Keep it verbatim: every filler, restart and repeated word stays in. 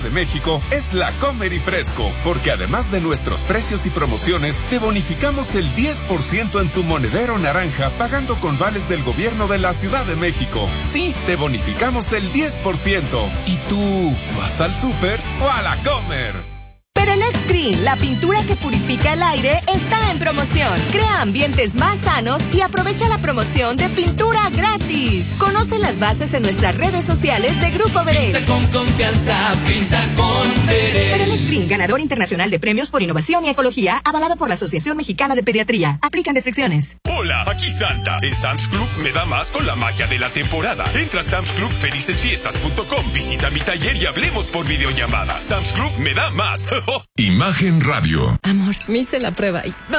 de México es La Comer y Fresco, porque además de nuestros precios y promociones, te bonificamos el diez por ciento en tu monedero naranja pagando con vales del gobierno de la Ciudad de México. Sí, te bonificamos el diez por ciento. ¿Y tú vas al súper o a La Comer? Perelex Green, la pintura que purifica el aire, está en promoción. Crea ambientes más sanos y aprovecha la promoción de pintura gratis. Conoce las bases en nuestras redes sociales de Grupo Verel. Pinta con confianza, pinta con Verel. Perelex Green, ganador internacional de premios por innovación y ecología, avalado por la Asociación Mexicana de Pediatría. Aplican restricciones. Hola, aquí Santa. En Sam's Club me da más con la magia de la temporada. Entra a Sam's Club felices fiestas punto com, visita mi taller y hablemos por videollamada. Sam's Club me da más. Imagen Radio. Amor, me hice la prueba y